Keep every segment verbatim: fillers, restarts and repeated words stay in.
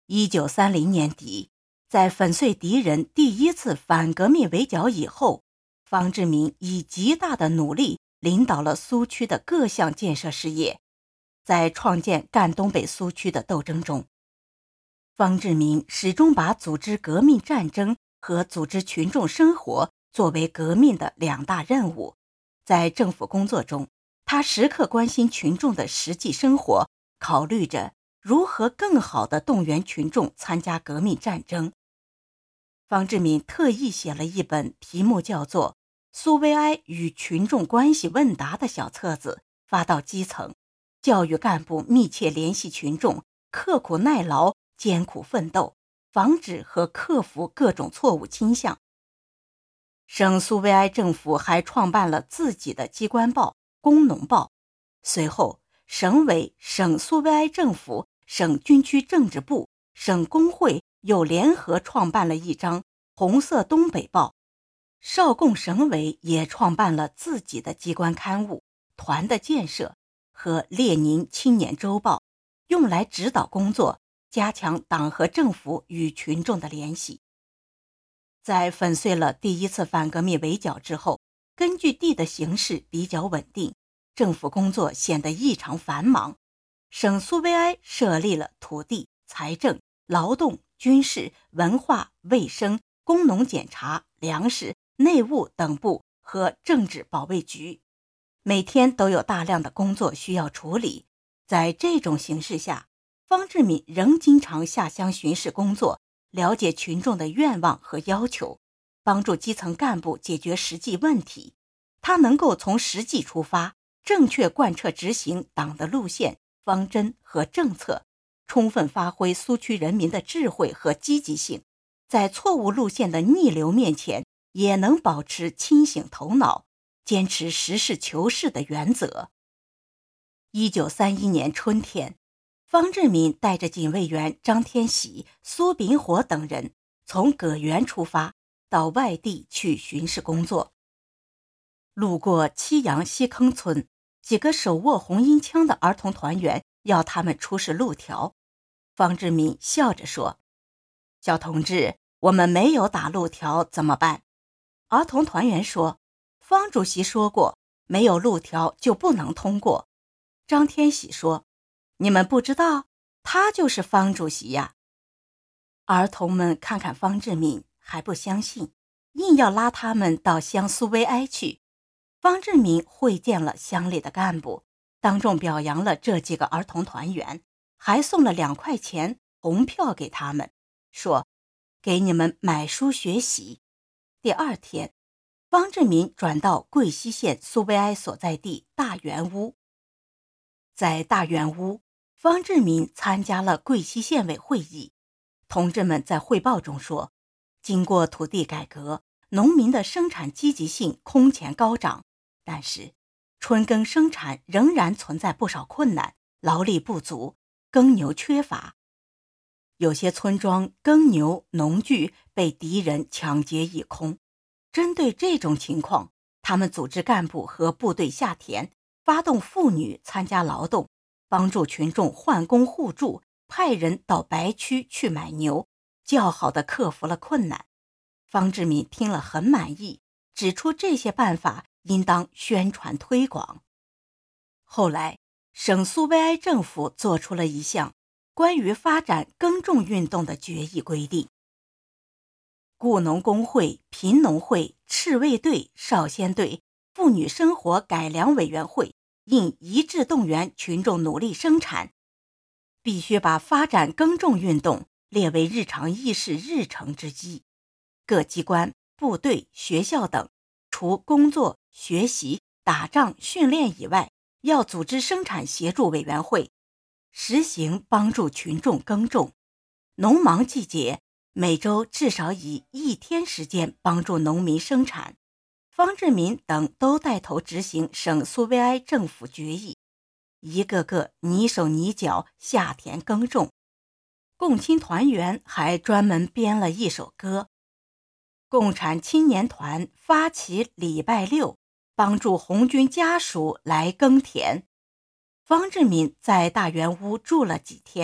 一九三零年底，在粉碎敌人第一次反革命围剿以后，方志敏以极大的努力领导了苏区的各项建设事业。在创建赣东北苏区的斗争中，方志敏始终把组织革命战争和组织群众生活作为革命的两大任务。在政府工作中，他时刻关心群众的实际生活，考虑着如何更好地动员群众参加革命战争。方志敏特意写了一本题目叫做《苏维埃与群众关系问答》的小册子，发到基层，教育干部密切联系群众，刻苦耐劳，艰苦奋斗，防止和克服各种错误倾向。省苏维埃政府还创办了自己的机关报《工农报》。随后，省委、省苏维埃政府、省军区政治部、省工会又联合创办了一张红色东北报。邵共省委也创办了自己的机关刊物《团的建设》和列宁青年周报，用来指导工作，加强党和政府与群众的联系。在粉碎了第一次反革命围剿之后，根据地的形势比较稳定，政府工作显得异常繁忙。省苏维埃设立了土地、财政、劳动、军事、文化、卫生、工农检查、粮食、内务等部和政治保卫局，每天都有大量的工作需要处理。在这种形势下，方志敏仍经常下乡巡视工作，了解群众的愿望和要求，帮助基层干部解决实际问题。他能够从实际出发，正确贯彻执行党的路线、方针和政策，充分发挥苏区人民的智慧和积极性，在错误路线的逆流面前也能保持清醒头脑，坚持实事求是的原则。一九三一年春天，方志敏带着警卫员张天喜、苏秉火等人从葛源出发，到外地去巡视工作。路过七杨西坑村，几个手握红缨枪的儿童团员要他们出示路条。方志敏笑着说：“小同志，我们没有打路条怎么办？”儿童团员说：“方主席说过，没有路条就不能通过。”张天喜说：“你们不知道，他就是方主席呀。”儿童们看看方志敏还不相信，硬要拉他们到乡苏维埃去。方志敏会见了乡里的干部，当众表扬了这几个儿童团员，还送了两块钱红票给他们，说：“给你们买书学习。”第二天，方志敏转到贵西县苏维埃所在地大圆屋。在大圆屋，方志敏参加了贵西县委会议。同志们在汇报中说，经过土地改革，农民的生产积极性空前高涨，但是春耕生产仍然存在不少困难，劳力不足，耕牛缺乏。有些村庄耕牛农具被敌人抢劫一空。针对这种情况，他们组织干部和部队下田，发动妇女参加劳动，帮助群众换工互助，派人到白区去买牛，较好地克服了困难。方志敏听了很满意，指出这些办法应当宣传推广。后来，省苏维埃政府做出了一项关于发展耕种运动的决议规定，雇农工会、贫农会、赤卫队、少先队、妇女生活改良委员会应一致动员群众努力生产，必须把发展耕种运动列为日常议事日程之一。各机关、部队、学校等，除工作、学习、打仗、训练以外，要组织生产协助委员会，实行帮助群众耕种。农忙季节，每周至少以一天时间帮助农民生产。方志敏等都带头执行省苏维埃政府决议，一个个你手你脚下田耕种。共青团员还专门编了一首歌：共产青年团发起礼拜六，帮助红军家属来耕田。方志敏在大圆屋住了几天，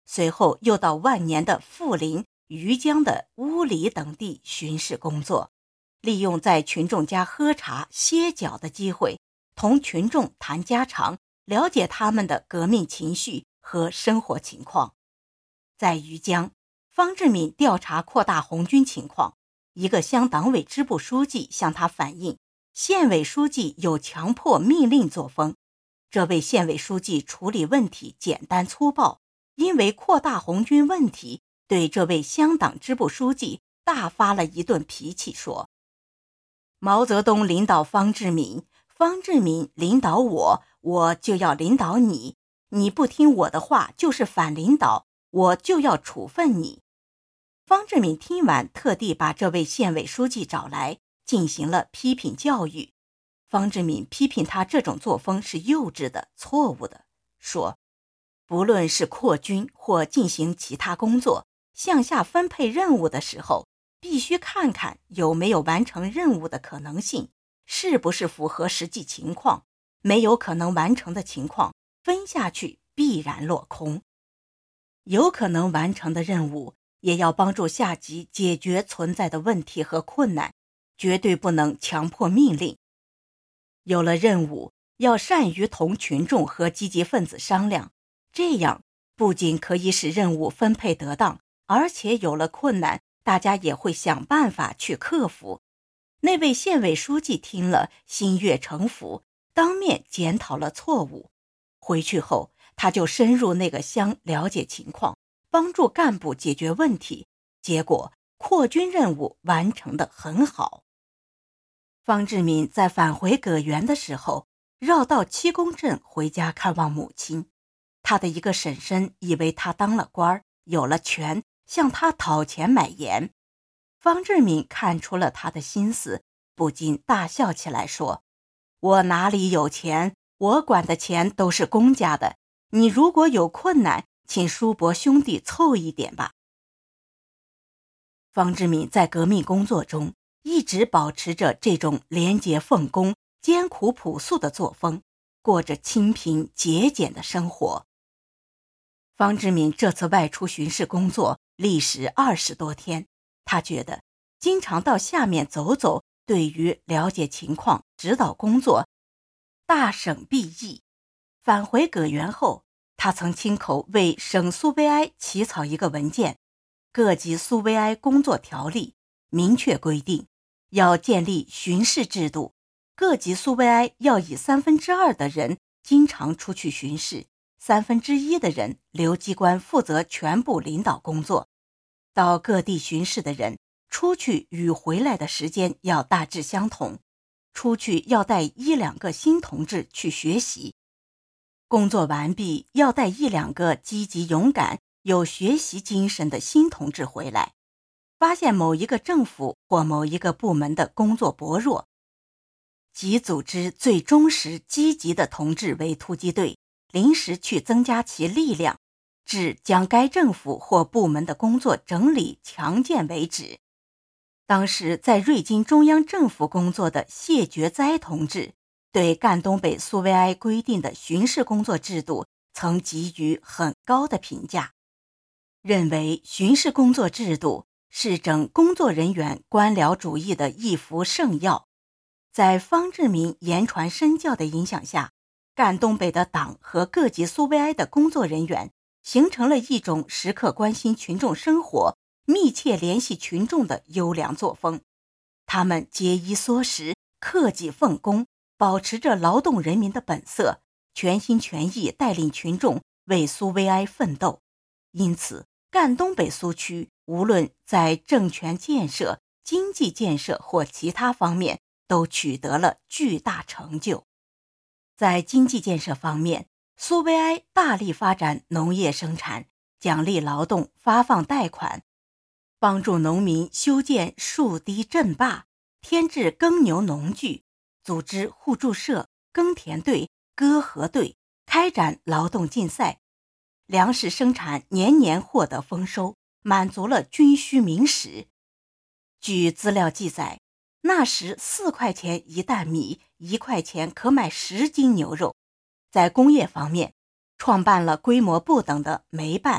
随后又到万年的富林、余江的乌里等地巡视工作，利用在群众家喝茶歇脚的机会，同群众谈家常，了解他们的革命情绪和生活情况。在余江，方志敏调查扩大红军情况，一个乡党委支部书记向他反映，县委书记有强迫命令作风。这位县委书记处理问题简单粗暴，因为扩大红军问题，对这位乡党支部书记大发了一顿脾气，说：毛泽东领导方志敏，方志敏领导我，我就要领导你，你不听我的话就是反领导，我就要处分你。方志敏听完，特地把这位县委书记找来，进行了批评教育。方志敏批评他这种作风是幼稚的、错误的，说：不论是扩军或进行其他工作，向下分配任务的时候，必须看看有没有完成任务的可能性，是不是符合实际情况，没有可能完成的情况，分下去必然落空。有可能完成的任务，也要帮助下级解决存在的问题和困难，绝对不能强迫命令。有了任务，要善于同群众和积极分子商量，这样不仅可以使任务分配得当，而且有了困难，大家也会想办法去克服。那位县委书记听了，心悦诚服，当面检讨了错误。回去后，他就深入那个乡了解情况，帮助干部解决问题，结果扩军任务完成得很好。方志敏在返回葛源的时候，绕道七公镇回家看望母亲。他的一个婶婶以为他当了官，有了权，向他讨钱买盐。方志敏看出了他的心思，不禁大笑起来，说：我哪里有钱，我管的钱都是公家的，你如果有困难，请叔伯兄弟凑一点吧。方志敏在革命工作中一直保持着这种廉洁奉公、艰苦朴素的作风，过着清贫节俭的生活。方志敏这次外出巡视工作历时二十多天，他觉得经常到下面走走，对于了解情况、指导工作大省裨益。返回葛源后，他曾亲口为省苏维埃起草一个文件，各级苏维埃工作条例，明确规定要建立巡视制度，各级苏维埃要以三分之二的人经常出去巡视，三分之一的人留机关负责全部领导工作。到各地巡视的人，出去与回来的时间要大致相同，出去要带一两个新同志去学习，工作完毕要带一两个积极勇敢、有学习精神的新同志回来。发现某一个政府或某一个部门的工作薄弱，即组织最忠实积极的同志为突击队，临时去增加其力量，至将该政府或部门的工作整理强健为止。当时在瑞金中央政府工作的谢觉哉同志，对赣东北苏维埃规定的巡视工作制度曾给予很高的评价，认为巡视工作制度是整工作人员官僚主义的一副圣药。在方志敏言传身教的影响下，赣东北的党和各级苏维埃的工作人员形成了一种时刻关心群众生活、密切联系群众的优良作风。他们节衣缩食、克己奉公，保持着劳动人民的本色，全心全意带领群众为苏维埃奋斗。因此，赣东北苏区无论在政权建设、经济建设或其他方面，都取得了巨大成就。在经济建设方面，苏维埃大力发展农业生产，奖励劳动，发放贷款，帮助农民修建树堤镇坝，添置耕牛农具，组织互助社、耕田队、割禾队，开展劳动竞赛，粮食生产年年获得丰收，满足了军需民食。据资料记载，那时四块钱一担米，一块钱可买十斤牛肉。在工业方面，创办了规模不等的煤办、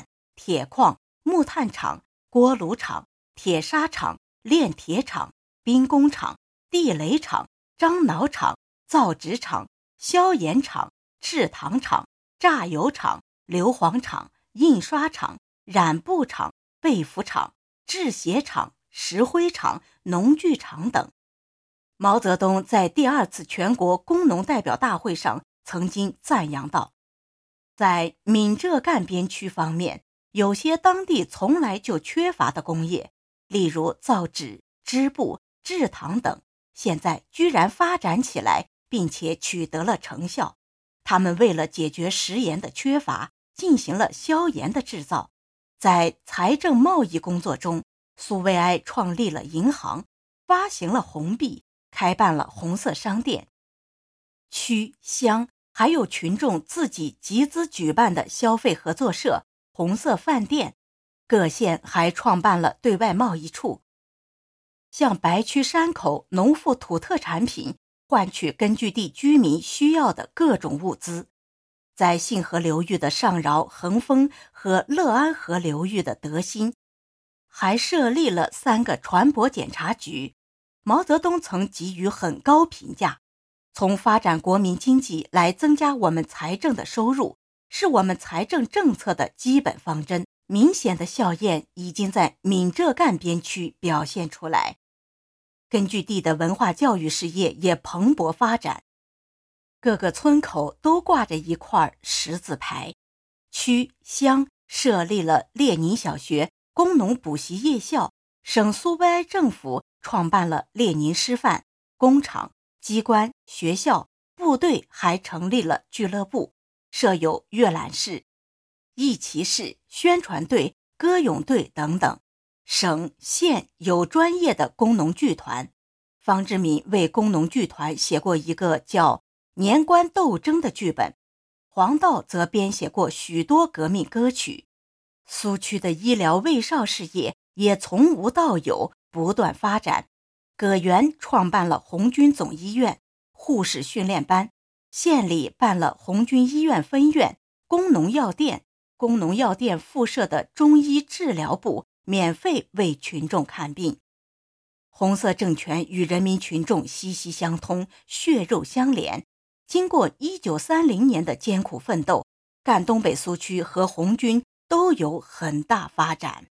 铁矿、木炭厂、锅炉厂、铁砂厂、炼铁厂、兵工厂、地雷厂、樟脑厂、造纸厂、消盐厂、制糖厂、榨油厂、硫磺厂、印刷厂、染布厂、被服厂、制鞋厂、石灰厂、农具厂等。毛泽东在第二次全国工农代表大会上曾经赞扬道，在闽浙赣边区方面，有些当地从来就缺乏的工业，例如造纸、织布、制糖等，现在居然发展起来，并且取得了成效。他们为了解决食盐的缺乏，进行了消盐的制造。在财政贸易工作中，苏维埃创立了银行，发行了红币，开办了红色商店。区乡还有群众自己集资举办的消费合作社、红色饭店，各县还创办了对外贸易处，向白区山口农副土特产品换取根据地居民需要的各种物资。在信河流域的上饶、横峰和乐安河流域的德新，还设立了三个船舶检查局。毛泽东曾给予很高评价，从发展国民经济来增加我们财政的收入，是我们财政政策的基本方针。明显的效验已经在闽浙赣边区表现出来，根据地的文化教育事业也蓬勃发展。各个村口都挂着一块十字牌，区乡设立了列宁小学、工农补习夜校，省苏维埃政府创办了列宁师范，工厂、机关、学校、部队还成立了俱乐部，设有阅览室、义旗室、宣传队、歌咏队等等。省县有专业的工农剧团，方志敏为工农剧团写过一个叫年关斗争的剧本，黄道则编写过许多革命歌曲。苏区的医疗卫梢事业也从无到有，不断发展。葛源创办了红军总医院、护士训练班，县里办了红军医院分院、工农药店，工农药店附设的中医治疗部免费为群众看病。红色政权与人民群众息息相通，血肉相连。经过一九三零年的艰苦奋斗，赣东北苏区和红军都有很大发展。